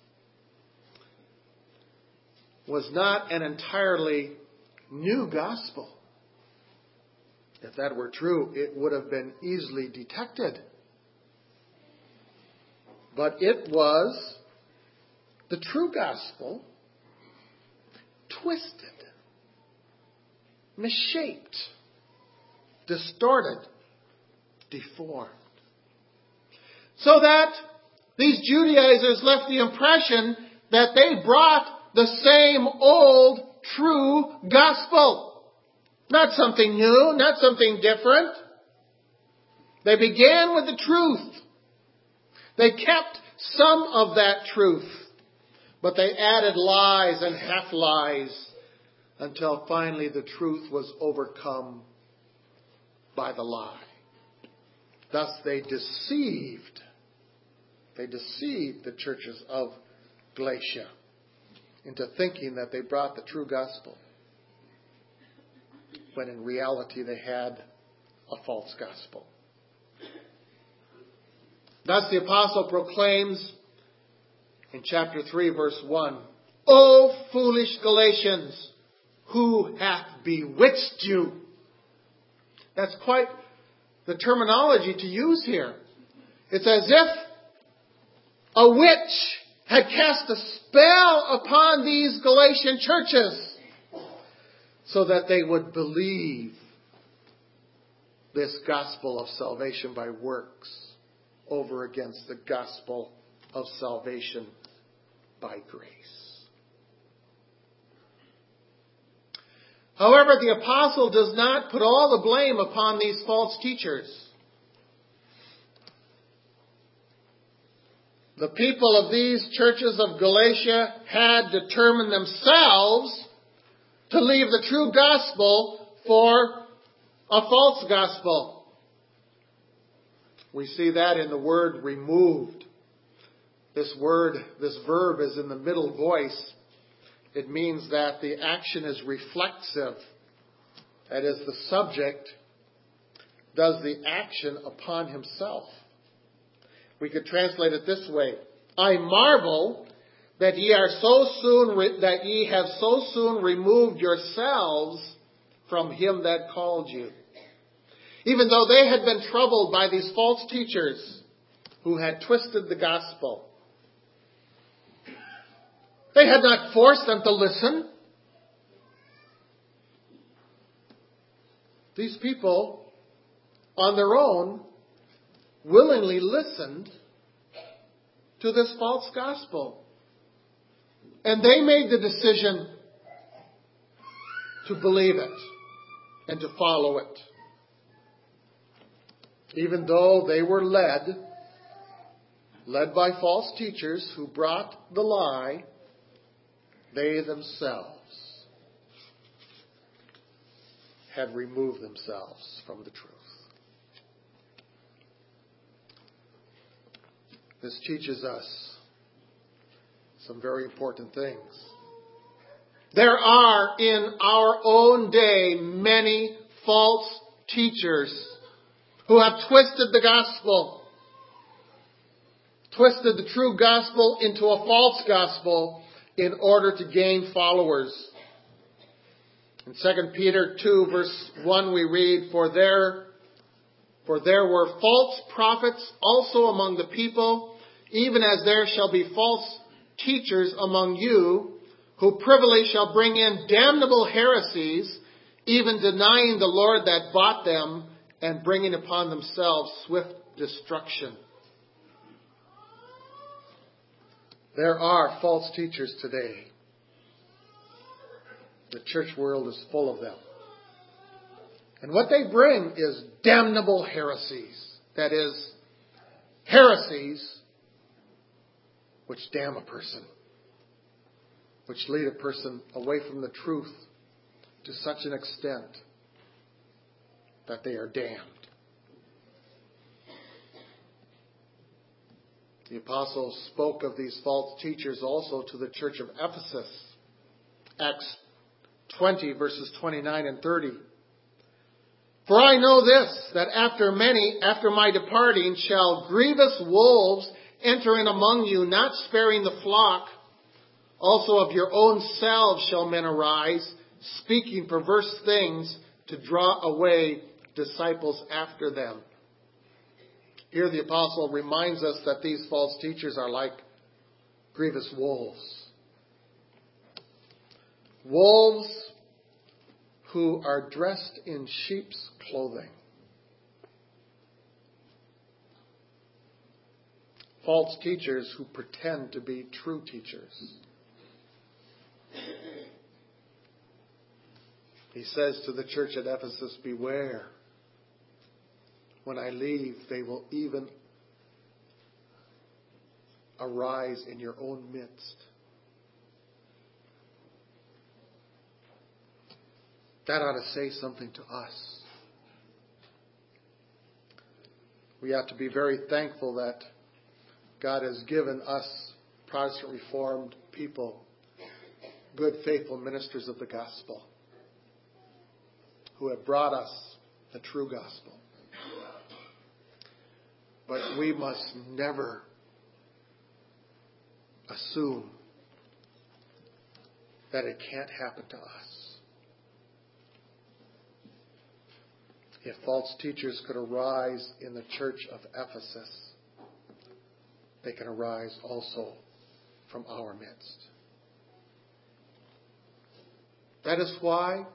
was not an entirely new gospel. If that were true, it would have been easily detected. But it was the true gospel, twisted, misshaped, distorted, deformed. So that these Judaizers left the impression that they brought the same old, true gospel. Not something new, not something different. They began with the truth. They kept some of that truth, but they added lies and half-lies until finally the truth was overcome by the lie. Thus they deceived. They deceived the churches of Galatia into thinking that they brought the true gospel, when in reality they had a false gospel. Thus the apostle proclaims in chapter three, verse one, "O foolish Galatians, who hath bewitched you?" That's quite the terminology to use here. It's as if a witch had cast a spell upon these Galatian churches so that they would believe this gospel of salvation by works over against the gospel of salvation by grace. However, the apostle does not put all the blame upon these false teachers. The people of these churches of Galatia had determined themselves to leave the true gospel for a false gospel. We see that in the word removed. This word, this verb is in the middle voice. It means that the action is reflexive. That is, the subject does the action upon himself. We could translate it this way: I marvel that ye are so soon re- that ye have so soon removed yourselves from him that called you. Even though they had been troubled by these false teachers who had twisted the gospel, they had not forced them to listen. These people, on their own, willingly listened to this false gospel. And they made the decision to believe it and to follow it. Even though they were led, led by false teachers who brought the lie, they themselves had removed themselves from the truth. This teaches us some very important things. There are in our own day many false teachers who have twisted the gospel, twisted the true gospel into a false gospel in order to gain followers. In Second Peter two, verse one, we read, For there, for there were false prophets also among the people, even as there shall be false teachers among you, who privily shall bring in damnable heresies, even denying the Lord that bought them, and bringing upon themselves swift destruction. There are false teachers today. The church world is full of them. And what they bring is damnable heresies. That is, heresies which damn a person, which lead a person away from the truth to such an extent that they are damned. The apostle spoke of these false teachers also to the church of Ephesus. Acts twenty, verses twenty-nine and thirty. For I know this, that after many, after my departing, shall grievous wolves enter in among you, not sparing the flock. Also of your own selves shall men arise, speaking perverse things to draw away disciples after them. Here the apostle reminds us that these false teachers are like grievous wolves. Wolves who are dressed in sheep's clothing. False teachers who pretend to be true teachers. He says to the church at Ephesus, beware. When I leave, they will even arise in your own midst. That ought to say something to us. We ought to be very thankful that God has given us, Protestant Reformed people, good, faithful ministers of the gospel, who have brought us the true gospel. But we must never assume that it can't happen to us. If false teachers could arise in the church of Ephesus, they can arise also from our midst. That is why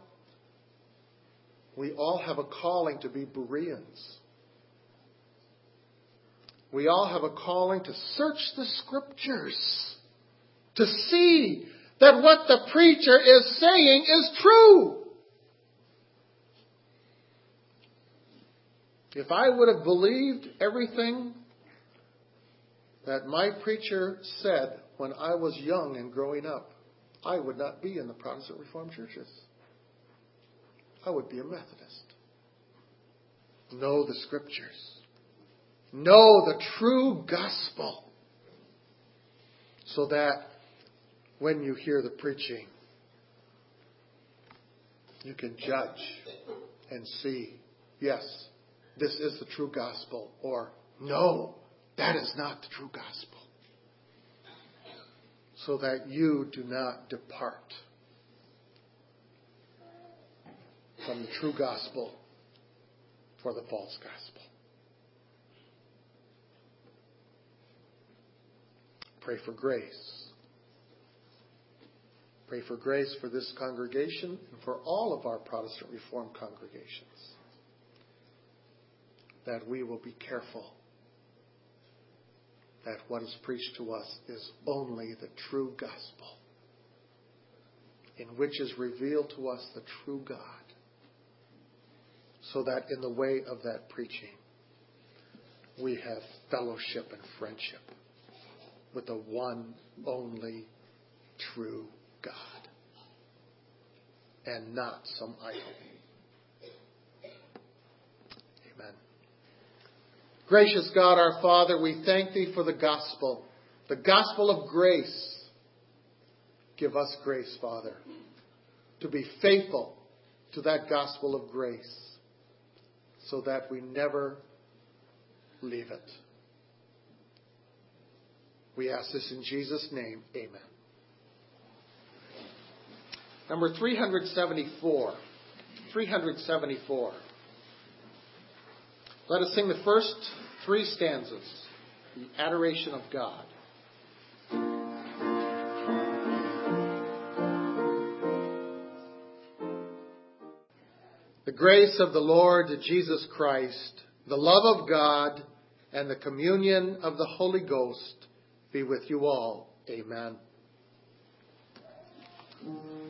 we all have a calling to be Bereans. We all have a calling to search the Scriptures, to see that what the preacher is saying is true. If I would have believed everything that my preacher said when I was young and growing up, I would not be in the Protestant Reformed churches. I would be a Methodist. Know the Scriptures. Know the true gospel, so that when you hear the preaching, you can judge and see, yes, this is the true gospel, or no, that is not the true gospel. So that you do not depart from the true gospel for the false gospel. Pray for grace. Pray for grace for this congregation and for all of our Protestant Reformed congregations, that we will be careful that what is preached to us is only the true gospel, in which is revealed to us the true God, so that in the way of that preaching we have fellowship and friendship with the one only true God, and not some idol Gracious God, our Father, we thank Thee for the gospel, the gospel of grace. Give us grace, Father, to be faithful to that gospel of grace so that we never leave it. We ask this in Jesus' name. Amen. Number three hundred seventy-four. three hundred seventy-four. Let us sing the first three stanzas, the adoration of God. The grace of the Lord Jesus Christ, the love of God, and the communion of the Holy Ghost be with you all. Amen.